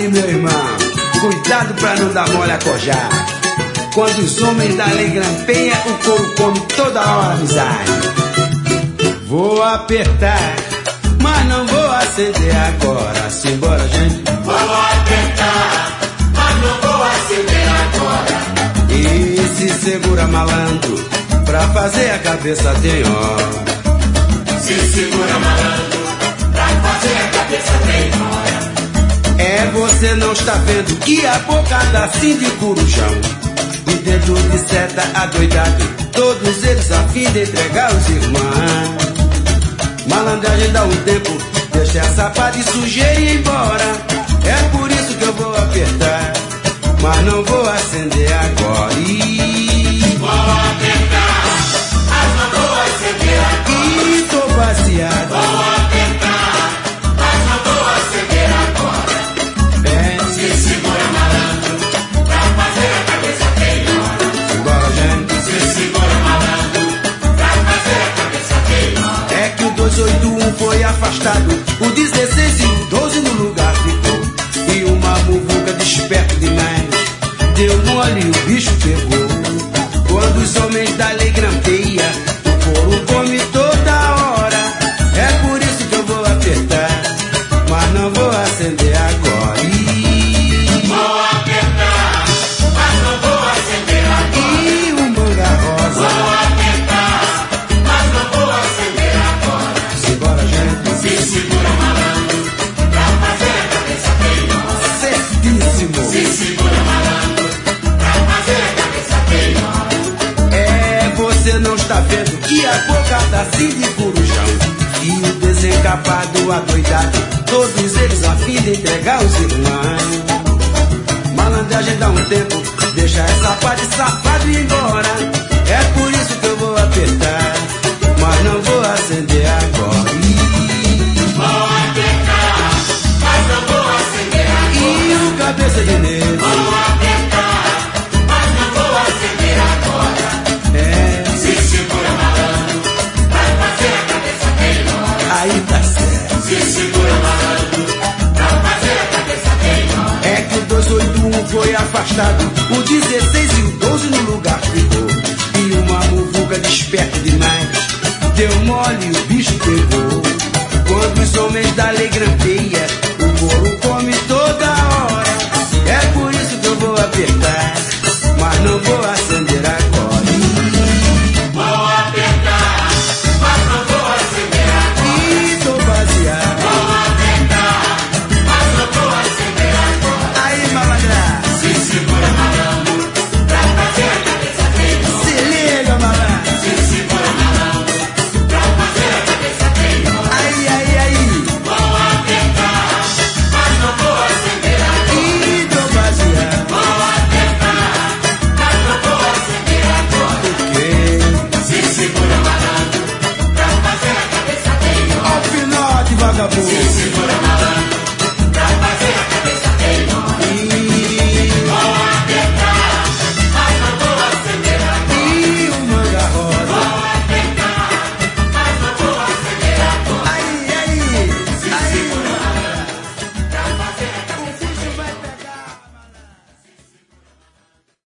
aí, meu irmão, cuidado pra não dar mole a cojar. Quando os homens da lei grampeia, o couro come toda hora amizade. Vou apertar, mas não vou acender agora. Simbora, gente. Vou apertar, mas não vou acender agora. E se segura, malandro, pra fazer a cabeça tem hora. Se segura, malandro, pra fazer a cabeça tem hora. É, você não está vendo que a boca dá assim de corujão e dedo de seta adoidado, todos eles a fim de entregar os irmãos. Malandragem dá um tempo, deixa essa pá de sujeira ir embora. É por isso que eu vou apertar, mas não vou acender agora. Vou apertar, mas não vou acender agora. E tô baseado. Vou apertar, mas não vou acender agora. É. Se segura, malandro, pra fazer a cabeça tem hora. Simbora, gente. Se segura, malandro, pra fazer a cabeça tem hora. É que o 281 foi afastado, o 16 e o 12 no lugar ficou. E uma muvuca desperto demais deu mole e o bicho pegou. Quando os homens da lei grampeia, o couro come toda hora. É por isso que eu vou apertar, mas não vou acender agora. Vou apertar, mas não vou acender agora. E o manga rosa. Vou apertar, mas não vou acender agora. Simbora, gente. Se segura, malandro, pra fazer a cabeça tem hora. Certíssimo. Se segura, malandro, pra fazer a cabeça tem hora. É, você não está vendo que a boca dá assim de corujão e o desencapado adoidado, todos eles a fim de entregar os irmãos. Malandragem dá um tempo, deixa essa pá de safado ir embora. É por isso que eu vou apertar, mas não vou acender agora. Vou apertar, mas não vou acender agora. E o cabeça de negro. Vou apertar, mas não vou acender agora. É, Se segura, malandro, pra fazer a cabeça tem hora. aí tá certo. Se segura, malandro, pra fazer a cabeça tem hora. É que o 281 foi afastado, o 16 e o 12 no lugar ficou. E uma muvuca desperto demais deu mole e o bicho pegou. Quando os homens da lei grampeia, o couro come toda hora. É por isso que eu vou apertar, mas não vou acender agora. Vou apertar, mas não vou acender agora. E tô baseado. Vou apertar, mas não vou acender agora. Aí, malandra, Se segura, malandro, pra fazer a cabeça tem hora. se liga, malandra. Se segura, malandro, pra fazer a cabeça tem hora. Aí, aí, aí. Vou apertar, mas não vou acender agora. E tô baseado. Vou apertar, mas não vou acender agora. Porque Se segura, malandro, pra fazer a cabeça tem hora. ao final de vagabundo. Se